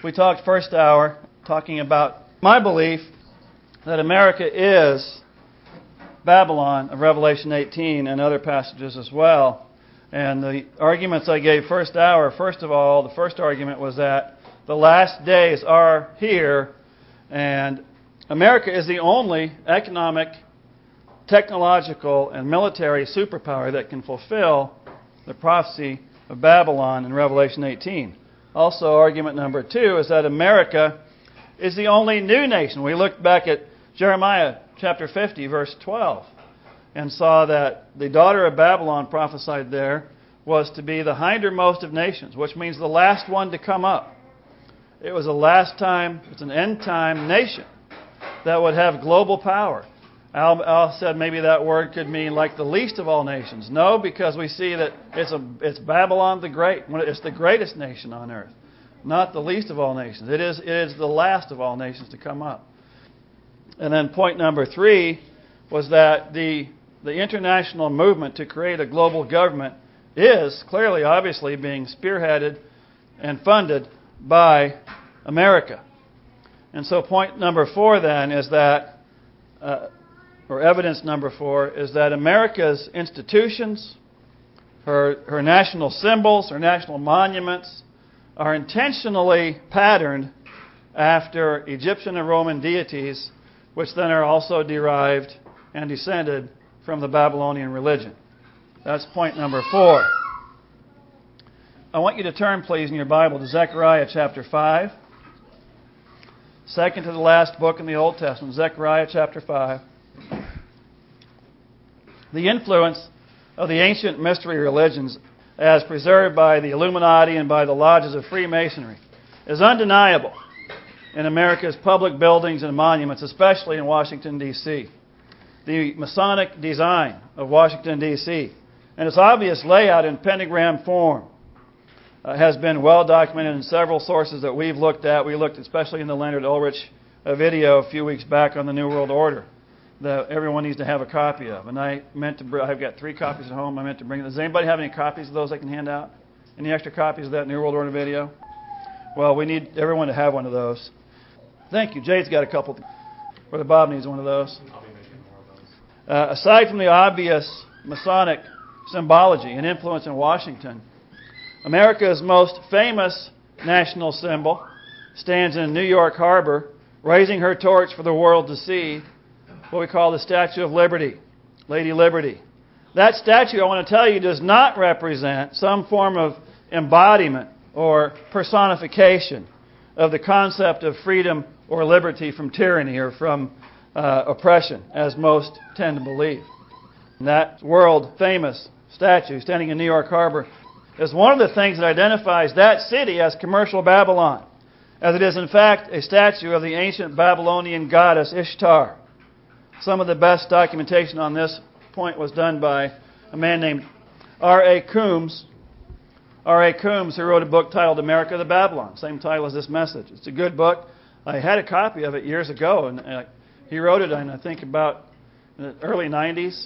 We talked first hour talking about my belief that America is Babylon of Revelation 18 and other passages as well. And the arguments I gave first hour, first of all, the first argument was that the last days are here, and America is the only economic, technological, and military superpower that can fulfill the prophecy of Babylon in Revelation 18. Also, argument number 2 is that America is the only new nation. We looked back at Jeremiah chapter 50, verse 12, and saw that the daughter of Babylon prophesied there was to be the hindermost of nations, which means the last one to come up. It was a last time, it's an end time nation that would have global power. Al said maybe that word could mean like the least of all nations. No, because we see that it's Babylon the Great. It's the greatest nation on earth, not the least of all nations. It is the last of all nations to come up. And then point number 3 was that the international movement to create a global government is clearly, obviously, being spearheaded and funded by America. And so point number 4 then is that, or evidence number 4, is that America's institutions, her national symbols, her national monuments, are intentionally patterned after Egyptian and Roman deities, which then are also derived and descended from the Babylonian religion. That's point number 4. I want you to turn, please, in your Bible to Zechariah chapter 5. Second to the last book in the Old Testament, Zechariah chapter 5. The influence of the ancient mystery religions as preserved by the Illuminati and by the lodges of Freemasonry is undeniable in America's public buildings and monuments, especially in Washington, D.C. The Masonic design of Washington, D.C. and its obvious layout in pentagram form has been well documented in several sources that we've looked at. We looked especially in the Leonard Ulrich video a few weeks back on the New World Order that everyone needs to have a copy of. And I've got 3 copies at home. I meant to bring them. Does anybody have any copies of those I can hand out? Any extra copies of that New World Order video? Well, we need everyone to have one of those. Thank you. Jade's got a couple. Brother Bob needs one of those. I'll be making more of those. Aside from the obvious Masonic symbology and influence in Washington, America's most famous national symbol stands in New York Harbor, raising her torch for the world to see, what we call the Statue of Liberty, Lady Liberty. That statue, I want to tell you, does not represent some form of embodiment or personification of the concept of freedom or liberty from tyranny or from oppression, as most tend to believe. And that world-famous statue standing in New York Harbor is one of the things that identifies that city as commercial Babylon, as it is in fact a statue of the ancient Babylonian goddess Ishtar. Some of the best documentation on this point was done by a man named R.A. Coombs. R.A. Coombs, who wrote a book titled America the Babylon, same title as this message. It's a good book. I had a copy of it years ago, and he wrote it in, I think, about the early 90s.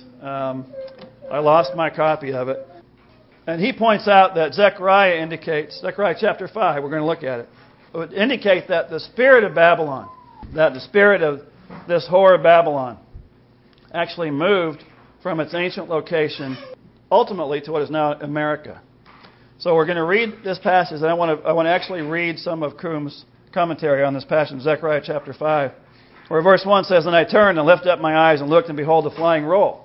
I lost my copy of it. And he points out that Zechariah chapter 5, we're going to look at it, would indicate that the spirit of Babylon, that the spirit of this whore of Babylon, actually moved from its ancient location ultimately to what is now America. So we're going to read this passage, and I want to actually read some of Coombs' commentary on this passage, Zechariah chapter 5, where verse 1 says, "And I turned and lifted up my eyes and looked, and behold, a flying roll.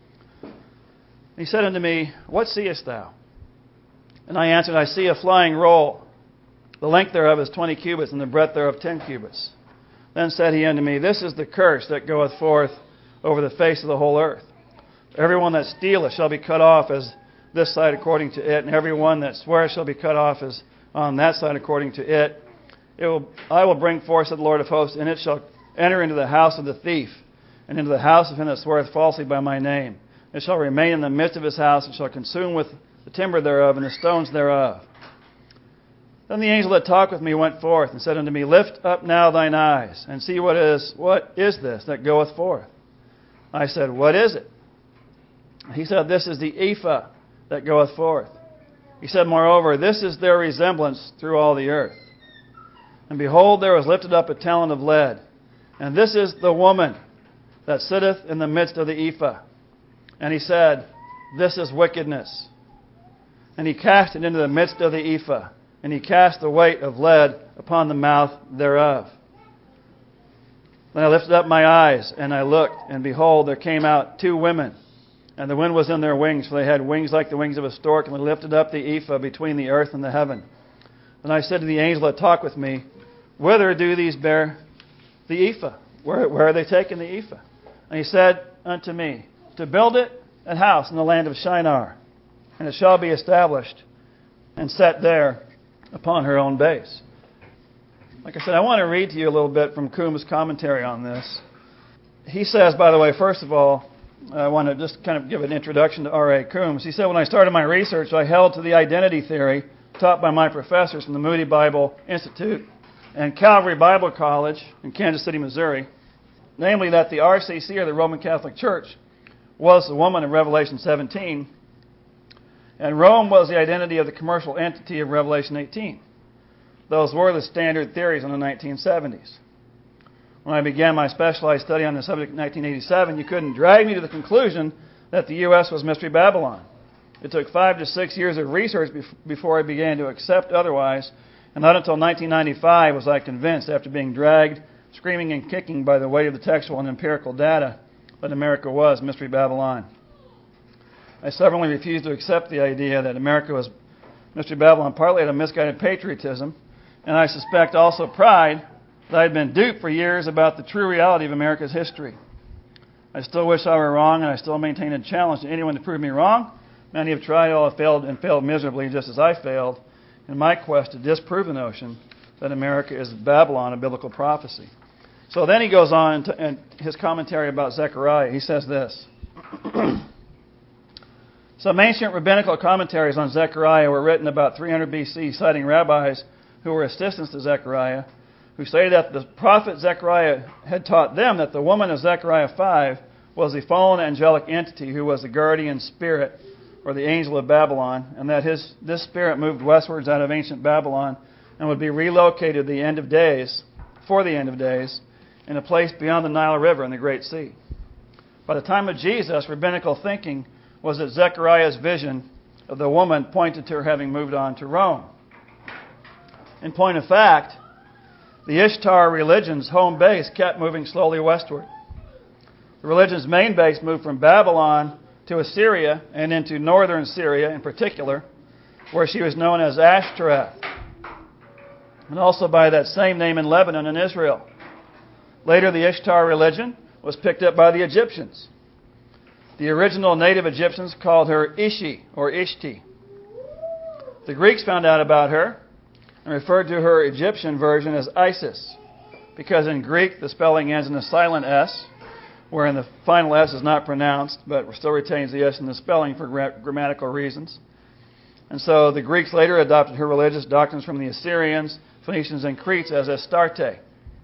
He said unto me, What seest thou? And I answered, I see a flying roll. The length thereof is 20 cubits, and the breadth thereof 10 cubits. Then said he unto me, This is the curse that goeth forth over the face of the whole earth. Everyone that stealeth shall be cut off as this side according to it, and every one that sweareth shall be cut off as on that side according to it. I will bring forth, said the Lord of hosts, and it shall enter into the house of the thief, and into the house of him that sweareth falsely by my name. It shall remain in the midst of his house, and shall consume with the timber thereof, and the stones thereof. Then the angel that talked with me went forth, and said unto me, Lift up now thine eyes, and see what is this that goeth forth? I said, What is it? He said, This is the ephah that goeth forth. He said, Moreover, this is their resemblance through all the earth. And behold, there was lifted up a talent of lead. And this is the woman that sitteth in the midst of the ephah. And he said, This is wickedness. And he cast it into the midst of the ephah. And he cast the weight of lead upon the mouth thereof. Then I lifted up my eyes, and I looked, and behold, there came out 2 women. And the wind was in their wings, for they had wings like the wings of a stork, and they lifted up the ephah between the earth and the heaven. And I said to the angel that talked with me, Whither do these bear the ephah? Where are they taking the ephah? And he said unto me, To build it an house in the land of Shinar, and it shall be established and set there upon her own base. Like I said, I want to read to you a little bit from Coombs' commentary on this. He says, by the way, first of all, I want to just kind of give an introduction to R.A. Coombs. He said, when I started my research, I held to the identity theory taught by my professors from the Moody Bible Institute and Calvary Bible College in Kansas City, Missouri, namely that the RCC, or the Roman Catholic Church, was the woman in Revelation 17, and Rome was the identity of the commercial entity of Revelation 18. Those were the standard theories in the 1970s. When I began my specialized study on the subject in 1987, you couldn't drag me to the conclusion that the U.S. was Mystery Babylon. It took 5 to 6 years of research before I began to accept otherwise, and not until 1995 was I convinced, after being dragged, screaming and kicking by the weight of the textual and empirical data, that America was Mystery Babylon. I stubbornly refused to accept the idea that America was Mystery Babylon, partly out of misguided patriotism, and I suspect also pride, that I had been duped for years about the true reality of America's history. I still wish I were wrong, and I still maintain a challenge to anyone to prove me wrong. Many have tried, all have failed, and failed miserably, just as I failed in my quest to disprove the notion that America is Babylon, a biblical prophecy. So then he goes on in his commentary about Zechariah. He says this. Some ancient rabbinical commentaries on Zechariah were written about 300 BC, citing rabbis who were assistants to Zechariah, who stated that the prophet Zechariah had taught them that the woman of Zechariah 5 was the fallen angelic entity who was the guardian spirit, or the angel of Babylon, and that this spirit moved westwards out of ancient Babylon and would be relocated for the end of days, in a place beyond the Nile River and the Great Sea. By the time of Jesus, rabbinical thinking was that Zechariah's vision of the woman pointed to her having moved on to Rome. In point of fact, the Ishtar religion's home base kept moving slowly westward. The religion's main base moved from Babylon to Assyria and into northern Syria in particular, where she was known as Ashtoreth, and also by that same name in Lebanon and Israel. Later, the Ishtar religion was picked up by the Egyptians. The original native Egyptians called her Ishi, or Ishti. The Greeks found out about her and referred to her Egyptian version as Isis, because in Greek the spelling ends in a silent S, wherein the final S is not pronounced, but still retains the S in the spelling for grammatical reasons. And so the Greeks later adopted her religious doctrines from the Assyrians, Phoenicians, and Cretes as Astarte.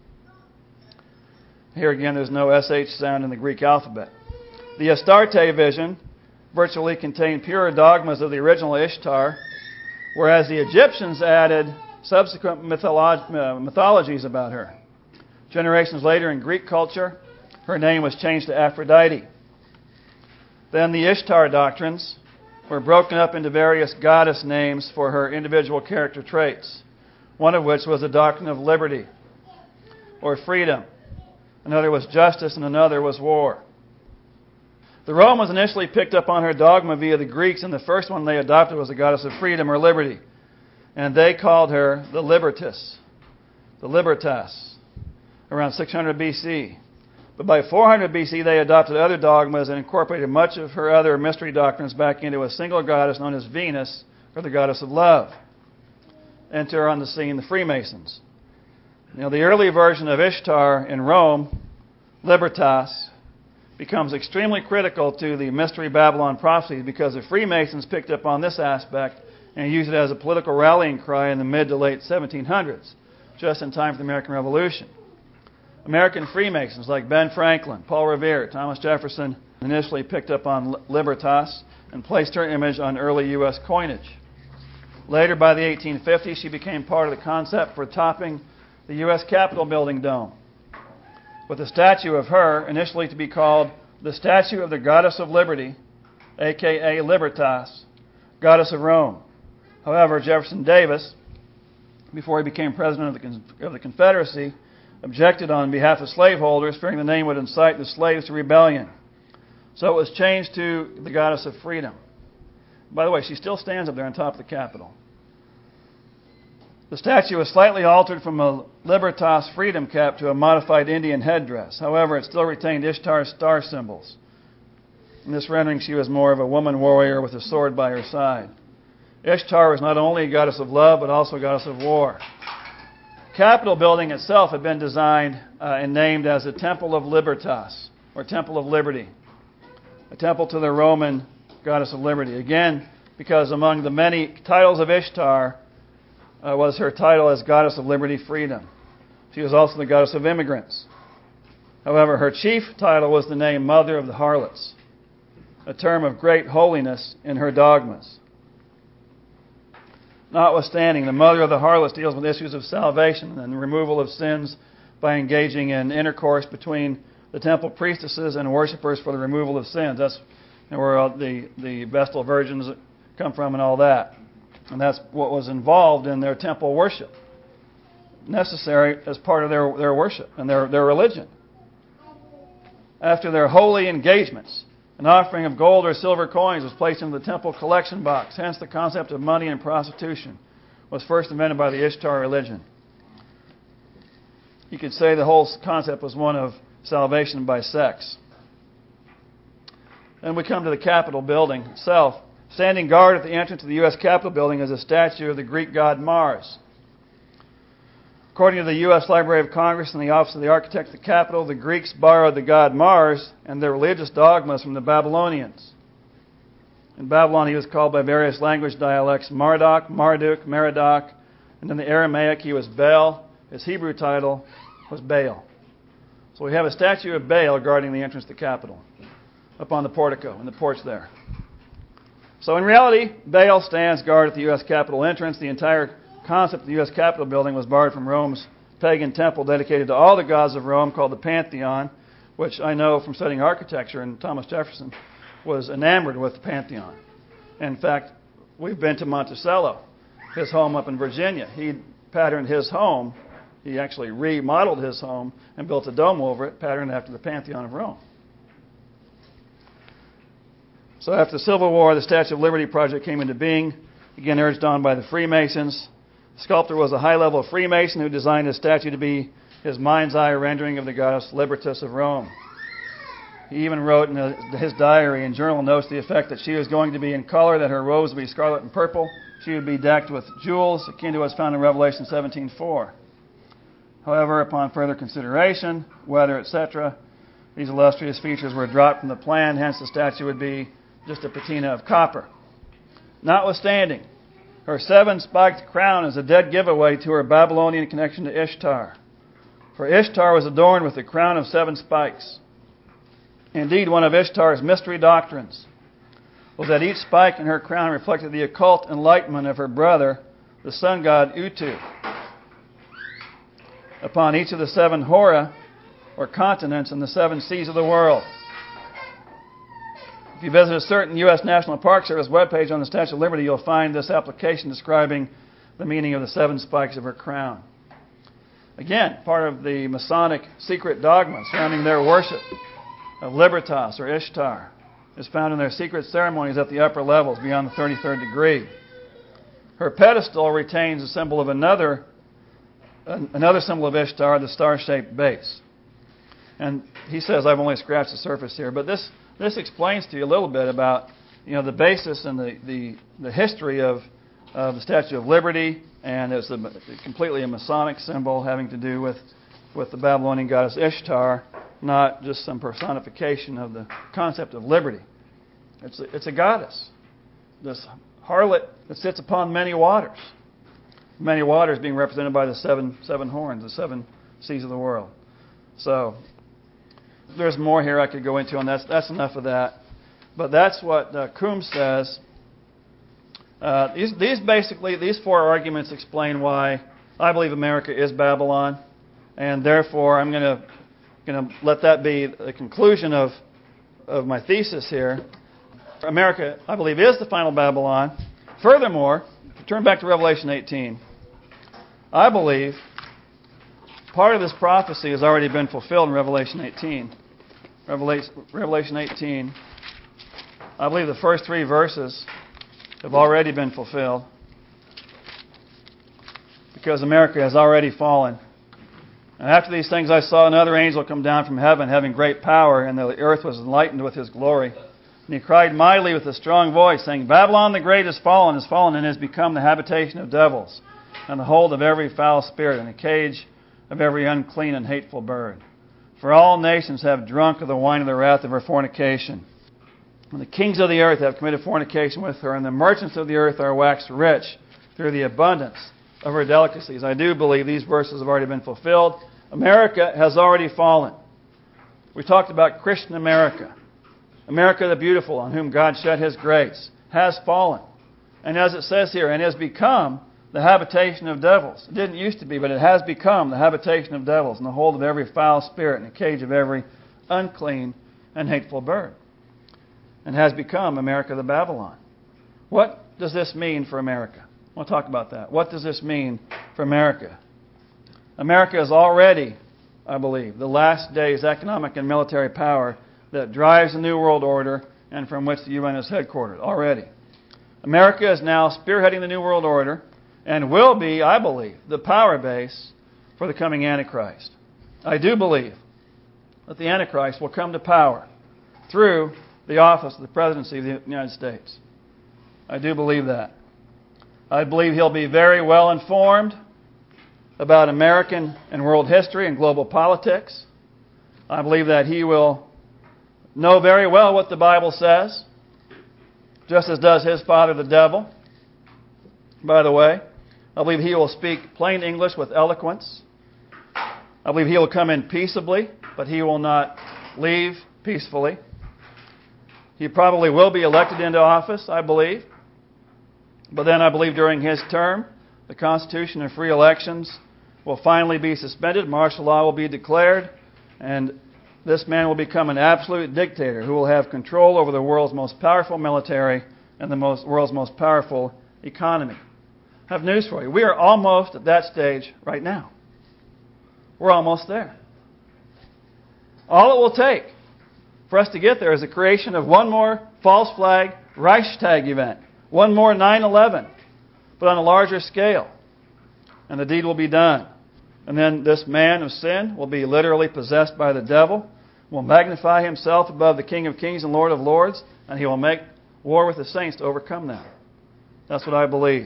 Here again, there's no SH sound in the Greek alphabet. The Astarte vision virtually contained pure dogmas of the original Ishtar, whereas the Egyptians added subsequent mythologies about her. Generations later in Greek culture, her name was changed to Aphrodite. Then the Ishtar doctrines were broken up into various goddess names for her individual character traits, one of which was the doctrine of liberty, or freedom. Another was justice, and another was war. The Romans initially picked up on her dogma via the Greeks, and the first one they adopted was the goddess of freedom, or liberty. And they called her the Libertas, around 600 BC. But by 400 BC, they adopted other dogmas and incorporated much of her other mystery doctrines back into a single goddess known as Venus, or the goddess of love. Enter on the scene the Freemasons. The early version of Ishtar in Rome, Libertas, becomes extremely critical to the Mystery Babylon prophecies because the Freemasons picked up on this aspect and used it as a political rallying cry in the mid to late 1700s, just in time for the American Revolution. American Freemasons like Ben Franklin, Paul Revere, Thomas Jefferson initially picked up on Libertas and placed her image on early U.S. coinage. Later, by the 1850s, she became part of the concept for topping the U.S. Capitol building dome, with a statue of her, initially to be called the Statue of the Goddess of Liberty, a.k.a. Libertas, Goddess of Rome. However, Jefferson Davis, before he became president of the Confederacy, objected on behalf of slaveholders, fearing the name would incite the slaves to rebellion. So it was changed to the Goddess of Freedom. By the way, she still stands up there on top of the Capitol. The statue was slightly altered from a Libertas freedom cap to a modified Indian headdress. However, it still retained Ishtar's star symbols. In this rendering, she was more of a woman warrior with a sword by her side. Ishtar was not only a goddess of love, but also a goddess of war. The Capitol building itself had been designed and named as the Temple of Libertas, or Temple of Liberty, a temple to the Roman goddess of liberty. Again, because among the many titles of Ishtar was her title as Goddess of Liberty, Freedom. She was also the goddess of immigrants. However, her chief title was the name Mother of the Harlots, a term of great holiness in her dogmas. Notwithstanding, the Mother of the Harlots deals with issues of salvation and removal of sins by engaging in intercourse between the temple priestesses and worshippers for the removal of sins. That's where the Vestal Virgins come from and all that. And that's what was involved in their temple worship, necessary as part of their worship and their religion. After their holy engagements, an offering of gold or silver coins was placed into the temple collection box. Hence, the concept of money and prostitution was first invented by the Ishtar religion. You could say the whole concept was one of salvation by sex. Then we come to the Capitol building itself. Standing guard at the entrance to the U.S. Capitol building is a statue of the Greek god Mars. According to the U.S. Library of Congress and the Office of the Architect of the Capitol, the Greeks borrowed the god Mars and their religious dogmas from the Babylonians. In Babylon, he was called by various language dialects Marduk, Marduk, Merodach, and in the Aramaic, he was Baal. His Hebrew title was Baal. So we have a statue of Baal guarding the entrance to the Capitol, up on the portico, in the porch there. So in reality, Baal stands guard at the U.S. Capitol entrance. The entire concept of the U.S. Capitol building was borrowed from Rome's pagan temple dedicated to all the gods of Rome called the Pantheon, which I know from studying architecture, and Thomas Jefferson was enamored with the Pantheon. In fact, we've been to Monticello, his home up in Virginia. He patterned his home. He actually remodeled his home and built a dome over it, patterned after the Pantheon of Rome. So after the Civil War, the Statue of Liberty project came into being, again urged on by the Freemasons. The sculptor was a high-level Freemason who designed his statue to be his mind's eye rendering of the goddess Libertas of Rome. He even wrote in his diary and journal notes to the effect that she was going to be in color, that her robes would be scarlet and purple. She would be decked with jewels, akin to what's found in Revelation 17:4. However, upon further consideration, weather, etc., these illustrious features were dropped from the plan, hence the statue would be just a patina of copper. Notwithstanding, her 7-spiked crown is a dead giveaway to her Babylonian connection to Ishtar. For Ishtar was adorned with a crown of 7 spikes. Indeed, one of Ishtar's mystery doctrines was that each spike in her crown reflected the occult enlightenment of her brother, the sun god Utu. Upon each of the 7 hora, or continents, in the 7 seas of the world. If you visit a certain U.S. National Park Service webpage on the Statue of Liberty, you'll find this application describing the meaning of the 7 spikes of her crown. Again, part of the Masonic secret dogma surrounding their worship of Libertas or Ishtar is found in their secret ceremonies at the upper levels beyond the 33rd degree. Her pedestal retains a symbol of another symbol of Ishtar, the star-shaped base. And he says, I've only scratched the surface here, but this explains to you a little bit about the basis and the history of the Statue of Liberty, and it's completely a Masonic symbol having to do with the Babylonian goddess Ishtar, not just some personification of the concept of liberty. It's a goddess, this harlot that sits upon many waters. Many waters being represented by the seven horns, the 7 seas of the world. So there's more here I could go into, and that's enough of that. But that's what Coombs says. These 4 arguments explain why I believe America is Babylon, and therefore I'm going to let that be the conclusion of my thesis here. America, I believe, is the final Babylon. Furthermore, turn back to Revelation 18. I believe part of this prophecy has already been fulfilled in Revelation 18. Revelation 18, I believe the first 3 verses have already been fulfilled because America has already fallen. And after these things I saw another angel come down from heaven, having great power, and the earth was enlightened with his glory. And he cried mightily with a strong voice, saying, Babylon the great is fallen, and has become the habitation of devils, and the hold of every foul spirit, and the cage of every unclean and hateful bird. For all nations have drunk of the wine of the wrath of her fornication. And the kings of the earth have committed fornication with her, and the merchants of the earth are waxed rich through the abundance of her delicacies. I do believe these verses have already been fulfilled. America has already fallen. We talked about Christian America. America the beautiful, on whom God shed His grace, has fallen. And as it says here, and has become the habitation of devils. It didn't used to be, but it has become the habitation of devils, and the hold of every foul spirit, and the cage of every unclean and hateful bird. And has become America the Babylon. What does this mean for America? We'll talk about that. What does this mean for America? America is already, I believe, the last day's economic and military power that drives the New World Order and from which the UN is headquartered. Already. America is now spearheading the New World Order and will be, I believe, the power base for the coming Antichrist. I do believe that the Antichrist will come to power through the office of the presidency of the United States. I do believe that. I believe he'll be very well informed about American and world history and global politics. I believe that he will know very well what the Bible says, just as does his father, the devil. By the way, I believe he will speak plain English with eloquence. I believe he will come in peaceably, but he will not leave peacefully. He probably will be elected into office, I believe. But then I believe during his term, the Constitution and free elections will finally be suspended, martial law will be declared, and this man will become an absolute dictator who will have control over the world's most powerful military and the world's most powerful economy. I have news for you. We are almost at that stage right now. We're almost there. All it will take for us to get there is the creation of one more false flag Reichstag event, one more 9/11, but on a larger scale. And the deed will be done. And then this man of sin will be literally possessed by the devil, will magnify himself above the King of Kings and Lord of Lords, and he will make war with the saints to overcome them. That's what I believe.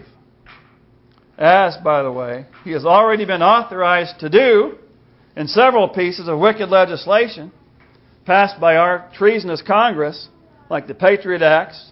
As, by the way, he has already been authorized to do in several pieces of wicked legislation passed by our treasonous Congress, like the Patriot Acts,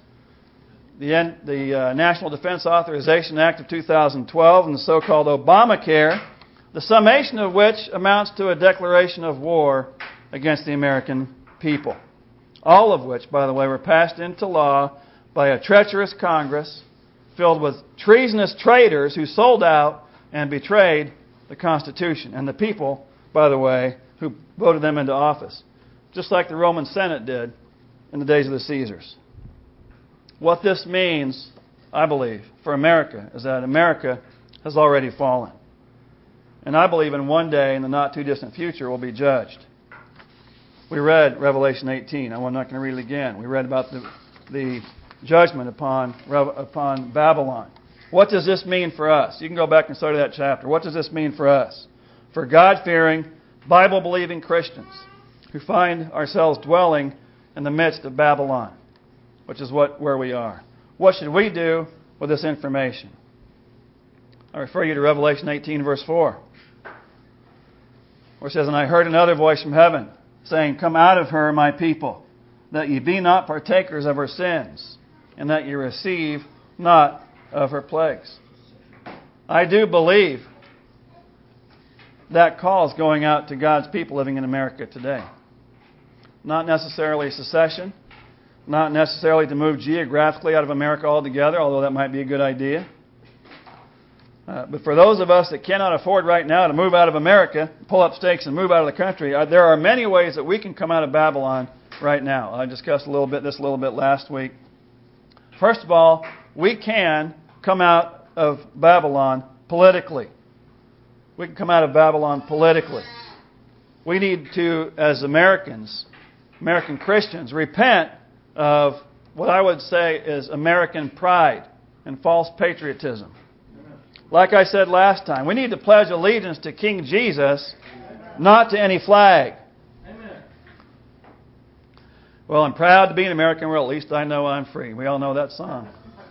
the National Defense Authorization Act of 2012, and the so-called Obamacare, the summation of which amounts to a declaration of war against the American people. All of which, by the way, were passed into law by a treacherous Congress filled with treasonous traitors who sold out and betrayed the Constitution and the people, by the way, who voted them into office, just like the Roman Senate did in the days of the Caesars. What this means, I believe, for America is that America has already fallen. And I believe in one day in the not-too-distant future will be judged. We read Revelation 18. I'm not going to read it again. We read about the judgment upon Babylon. What does this mean for us? You can go back and study that chapter. What does this mean for us? For God-fearing, Bible-believing Christians who find ourselves dwelling in the midst of Babylon, which is where we are. What should we do with this information? I refer you to Revelation 18, verse 4, where it says, And I heard another voice from heaven, saying, Come out of her, my people, that ye be not partakers of her sins, and that ye receive not of her plagues. I do believe that call is going out to God's people living in America today. Not necessarily secession, not necessarily to move geographically out of America altogether, although that might be a good idea. But for those of us that cannot afford right now to move out of America, pull up stakes and move out of the country, there are many ways that we can come out of Babylon right now. I discussed this a little bit last week. First of all, we can come out of Babylon politically. We can come out of Babylon politically. We need to, as Americans, American Christians, repent of what I would say is American pride and false patriotism. Like I said last time, we need to pledge allegiance to King Jesus, not to any flag. Well, I'm proud to be an American, where at least I know I'm free. We all know that song.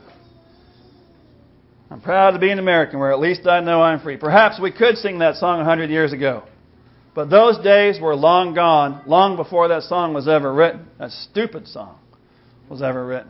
I'm proud to be an American, where at least I know I'm free. Perhaps we could sing that song 100 years ago. But those days were long gone, long before that song was ever written. That stupid song was ever written.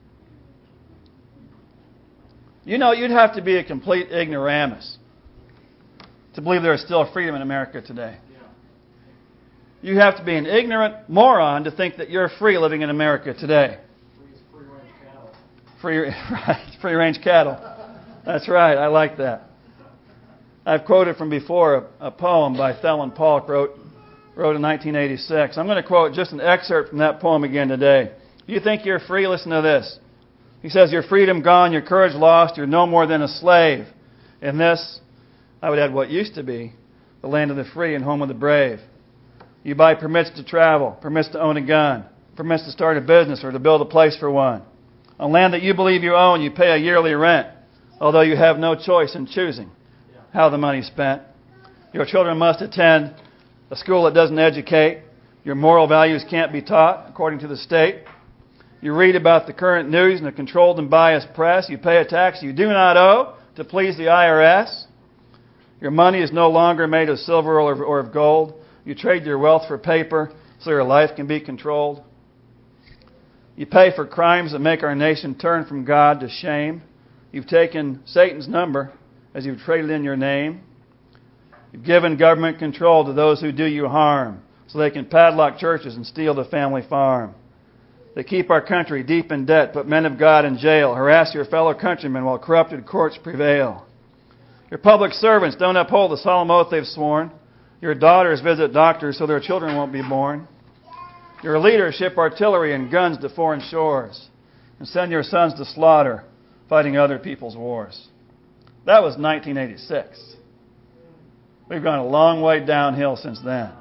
You know, you'd have to be a complete ignoramus to believe there is still freedom in America today. You have to be an ignorant moron to think that you're free living in America today. Free-range cattle. Free-range cattle. That's right. I like that. I've quoted from before a poem by Thelen Polk wrote in 1986. I'm going to quote just an excerpt from that poem again today. If you think you're free, listen to this. He says, "Your freedom gone, your courage lost, you're no more than a slave. In this, I would add what used to be the land of the free and home of the brave. You buy permits to travel, permits to own a gun, permits to start a business or to build a place for one. On land that you believe you own, you pay a yearly rent, although you have no choice in choosing how the money's spent. Your children must attend a school that doesn't educate. Your moral values can't be taught according to the state. You read about the current news in a controlled and biased press. You pay a tax you do not owe to please the IRS. Your money is no longer made of silver or of gold. You trade your wealth for paper so your life can be controlled. You pay for crimes that make our nation turn from God to shame. You've taken Satan's number as you've traded in your name. You've given government control to those who do you harm so they can padlock churches and steal the family farm. They keep our country deep in debt, put men of God in jail, harass your fellow countrymen while corrupted courts prevail. Your public servants don't uphold the solemn oath they've sworn. Your daughters visit doctors so their children won't be born. Your leaders ship artillery and guns to foreign shores and send your sons to slaughter, fighting other people's wars." That was 1986. We've gone a long way downhill since then.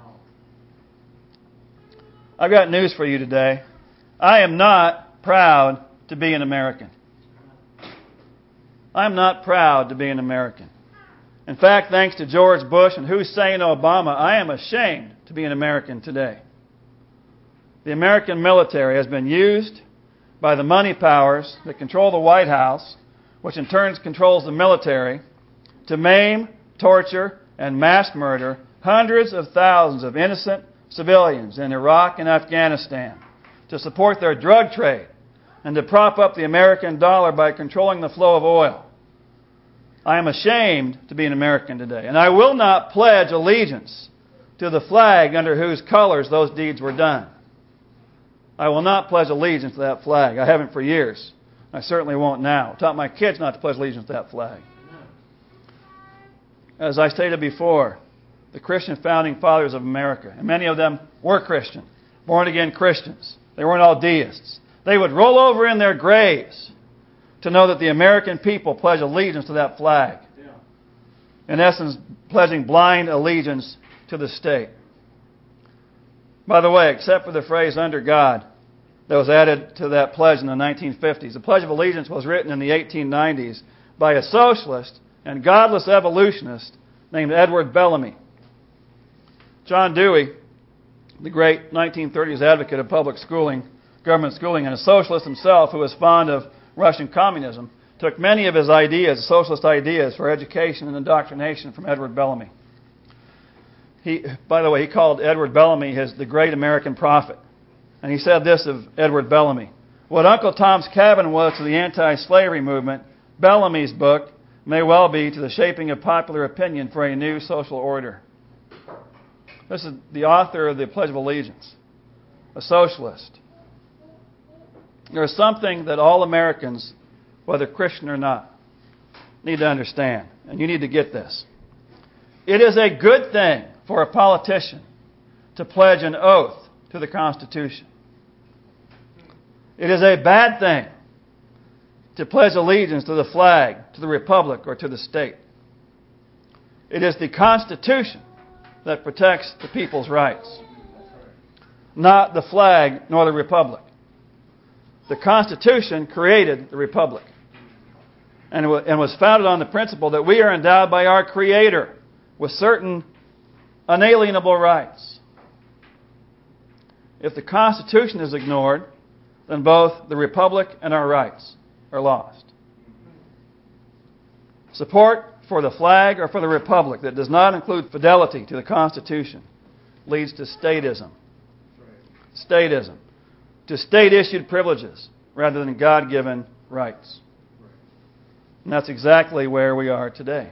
I've got news for you today. I am not proud to be an American. I'm not proud to be an American. In fact, thanks to George Bush and Hussein Obama, I am ashamed to be an American today. The American military has been used by the money powers that control the White House, which in turn controls the military, to maim, torture, and mass murder hundreds of thousands of innocent civilians in Iraq and Afghanistan, to support their drug trade, and to prop up the American dollar by controlling the flow of oil. I am ashamed to be an American today, and I will not pledge allegiance to the flag under whose colors those deeds were done. I will not pledge allegiance to that flag. I haven't for years. I certainly won't now. I taught my kids not to pledge allegiance to that flag. As I stated before, the Christian founding fathers of America, and many of them were Christian, born-again Christians. They weren't all deists. They would roll over in their graves to know that the American people pledge allegiance to that flag. In essence, pledging blind allegiance to the state. By the way, except for the phrase "under God" that was added to that pledge in the 1950s, the Pledge of Allegiance was written in the 1890s by a socialist and godless evolutionist named Edward Bellamy. John Dewey, the great 1930s advocate of public schooling, government schooling, and a socialist himself who was fond of Russian communism, took many of his ideas, socialist ideas, for education and indoctrination from Edward Bellamy. By the way, he called Edward Bellamy the great American prophet. And he said this of Edward Bellamy: "What Uncle Tom's Cabin was to the anti-slavery movement, Bellamy's book may well be to the shaping of popular opinion for a new social order." This is the author of the Pledge of Allegiance, a socialist. There is something that all Americans, whether Christian or not, need to understand, and you need to get this. It is a good thing for a politician to pledge an oath to the Constitution. It is a bad thing to pledge allegiance to the flag, to the republic, or to the state. It is the Constitution that protects the people's rights, not the flag nor the republic. The Constitution created the republic and was founded on the principle that we are endowed by our Creator with certain unalienable rights. If the Constitution is ignored, then both the republic and our rights are lost. Support for the flag or for the republic that does not include fidelity to the Constitution leads to statism. Statism. To state-issued privileges rather than God-given rights. And that's exactly where we are today.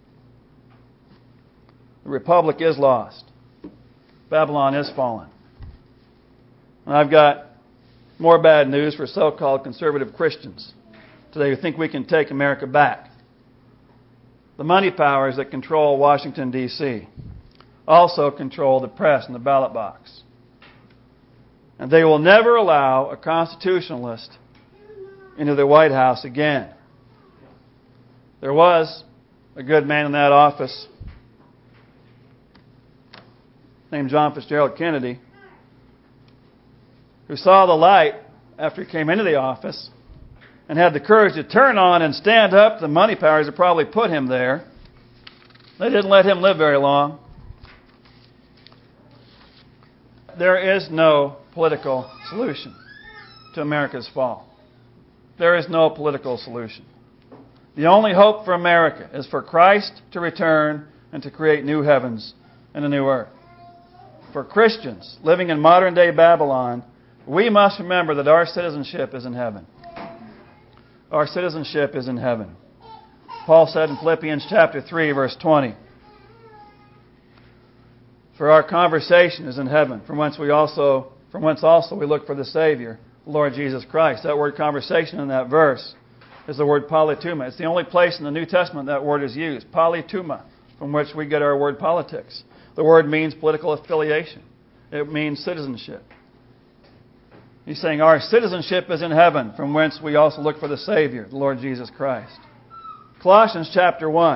The republic is lost. Babylon is fallen. And I've got more bad news for so-called conservative Christians today who think we can take America back. The money powers that control Washington, D.C. also control the press and the ballot box. And they will never allow a constitutionalist into the White House again. There was a good man in that office named John Fitzgerald Kennedy who saw the light after he came into the office and had the courage to turn on and stand up to the money powers that probably put him there. They didn't let him live very long. There is no political solution to America's fall. There is no political solution. The only hope for America is for Christ to return and to create new heavens and a new earth. For Christians living in modern-day Babylon, we must remember that our citizenship is in heaven. Our citizenship is in heaven. Paul said in Philippians chapter 3, verse 20, "For our conversation is in heaven, from whence also we look for the Savior, the Lord Jesus Christ." That word conversation in that verse is the word polytuma. It's the only place in the New Testament that word is used. Polytuma, from which we get our word politics. The word means political affiliation. It means citizenship. He's saying our citizenship is in heaven, from whence we also look for the Savior, the Lord Jesus Christ. Colossians chapter 1.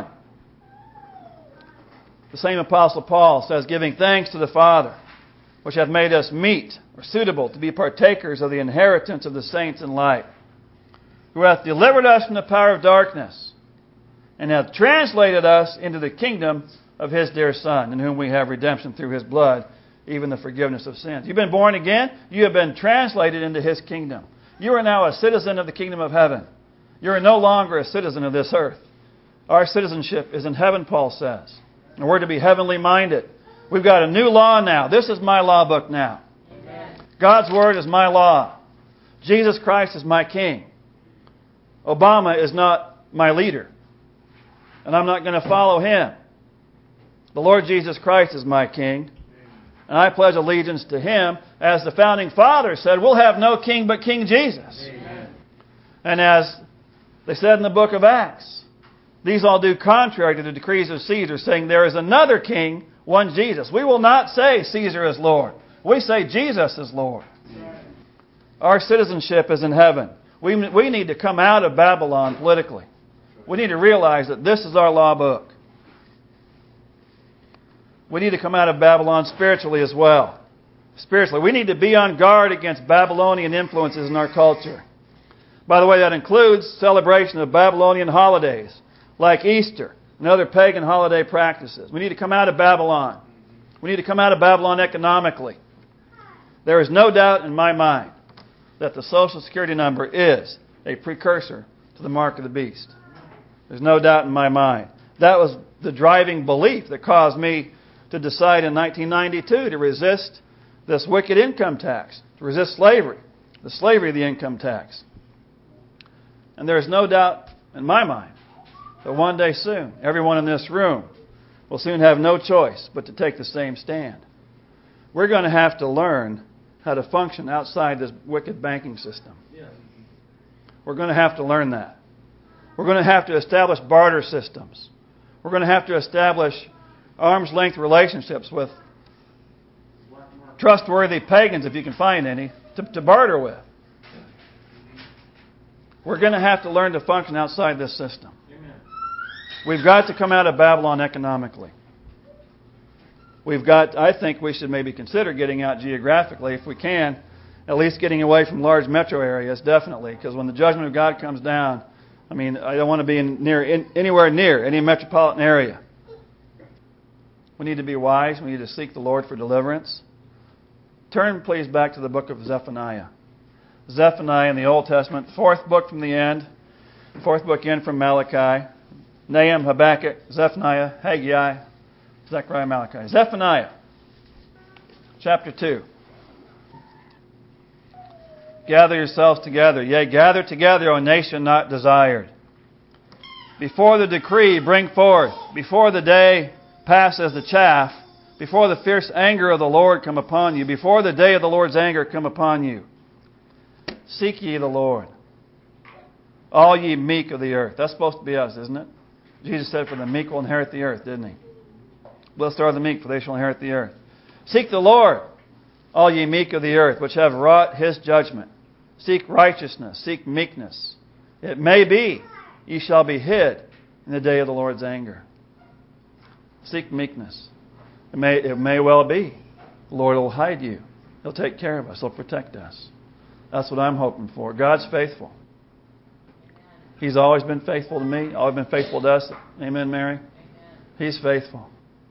The same Apostle Paul says, "Giving thanks to the Father, which hath made us meet, or suitable, to be partakers of the inheritance of the saints in light, who hath delivered us from the power of darkness, and hath translated us into the kingdom of His dear Son, in whom we have redemption through His blood, even the forgiveness of sins." You've been born again. You have been translated into His kingdom. You are now a citizen of the kingdom of heaven. You are no longer a citizen of this earth. Our citizenship is in heaven, Paul says. And we're to be heavenly minded. We've got a new law now. This is my law book now. Amen. God's Word is my law. Jesus Christ is my King. Obama is not my leader. And I'm not going to follow him. The Lord Jesus Christ is my King. And I pledge allegiance to Him. As the Founding Fathers said, we'll have no king but King Jesus. Amen. And as they said in the book of Acts, these all do contrary to the decrees of Caesar, saying there is another king, one Jesus. We will not say Caesar is Lord. We say Jesus is Lord. Our citizenship is in heaven. We need to come out of Babylon politically. We need to realize that this is our law book. We need to come out of Babylon spiritually as well. Spiritually, we need to be on guard against Babylonian influences in our culture. By the way, that includes celebration of Babylonian holidays, like Easter and other pagan holiday practices. We need to come out of Babylon. We need to come out of Babylon economically. There is no doubt in my mind that the Social Security number is a precursor to the mark of the beast. There's no doubt in my mind. That was the driving belief that caused me to decide in 1992 to resist this wicked income tax, to resist slavery, the slavery of the income tax. And there is no doubt in my mind that one day soon, everyone in this room will soon have no choice but to take the same stand. We're going to have to learn how to function outside this wicked banking system. We're going to have to learn that. We're going to have to establish barter systems. We're going to have to establish arm's length relationships with trustworthy pagans, if you can find any, to barter with. We're going to have to learn to function outside this system. We've got to come out of Babylon economically. I think we should maybe consider getting out geographically if we can, at least getting away from large metro areas, definitely. Because when the judgment of God comes down, I don't want to be anywhere near any metropolitan area. We need to be wise. We need to seek the Lord for deliverance. Turn, please, back to the book of Zephaniah. Zephaniah in the Old Testament, fourth book from the end, fourth book in from Malachi. Nahum, Habakkuk, Zephaniah, Haggai, Zechariah, Malachi. Zephaniah, chapter 2. Gather yourselves together. Yea, gather together, O nation not desired. Before the decree bring forth, before the day pass as the chaff, before the fierce anger of the Lord come upon you, before the day of the Lord's anger come upon you. Seek ye the Lord, all ye meek of the earth. That's supposed to be us, isn't it? Jesus said, for the meek will inherit the earth, didn't He? Blessed are the meek, for they shall inherit the earth. Seek the Lord, all ye meek of the earth, which have wrought His judgment. Seek righteousness, seek meekness. It may be ye shall be hid in the day of the Lord's anger. Seek meekness. It may well be. The Lord will hide you. He'll take care of us. He'll protect us. That's what I'm hoping for. God's faithful. He's always been faithful to me. Always been faithful to us. Amen, Mary? He's faithful.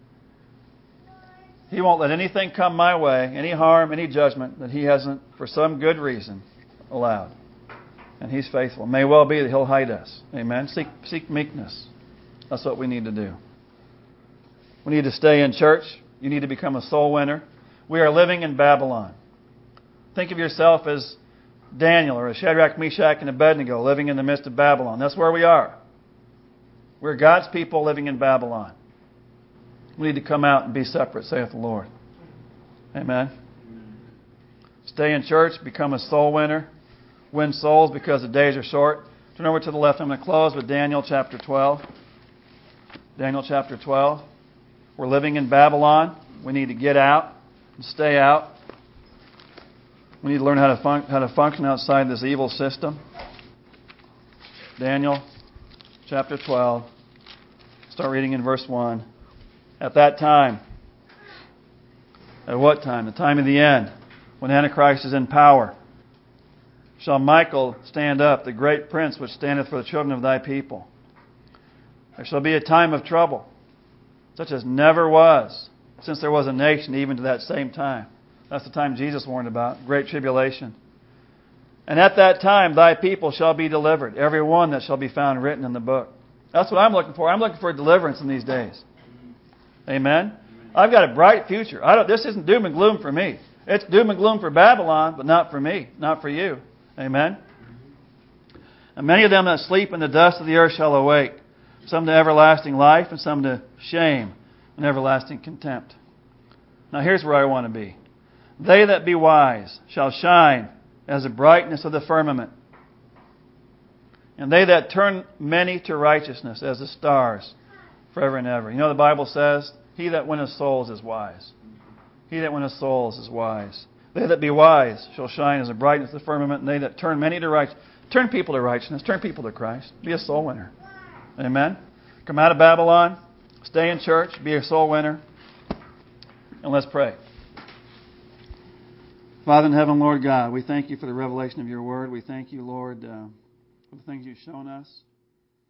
He won't let anything come my way, any harm, any judgment, that He hasn't, for some good reason, allowed. And He's faithful. It may well be that He'll hide us. Amen? Seek meekness. That's what we need to do. We need to stay in church. You need to become a soul winner. We are living in Babylon. Think of yourself as Daniel or as Shadrach, Meshach, and Abednego living in the midst of Babylon. That's where we are. We're God's people living in Babylon. We need to come out and be separate, saith the Lord. Amen. Stay in church, become a soul winner, win souls because the days are short. Turn over to the left. I'm going to close with Daniel chapter 12. Daniel chapter 12. We're living in Babylon. We need to get out and stay out. We need to learn how to function outside this evil system. Daniel chapter 12. Start reading in verse 1. At that time, at what time? The time of the end, when Antichrist is in power, shall Michael stand up, the great prince which standeth for the children of thy people. There shall be a time of trouble, such as never was, since there was a nation even to that same time. That's the time Jesus warned about, great tribulation. And at that time thy people shall be delivered, every one that shall be found written in the book. That's what I'm looking for. I'm looking for deliverance in these days. Amen? I've got a bright future. This isn't doom and gloom for me. It's doom and gloom for Babylon, but not for me, not for you. Amen? And many of them that sleep in the dust of the earth shall awake, some to everlasting life and some to shame and everlasting contempt. Now here's where I want to be. They that be wise shall shine as the brightness of the firmament, and they that turn many to righteousness as the stars forever and ever. You know the Bible says, he that winneth souls is wise. He that winneth souls is wise. They that be wise shall shine as the brightness of the firmament, and they that turn many to righteousness. Turn people to righteousness. Turn people to Christ. Be a soul winner. Amen? Come out of Babylon. Stay in church. Be a soul winner. And let's pray. Father in heaven, Lord God, we thank You for the revelation of Your word. We thank You, Lord, for the things You've shown us.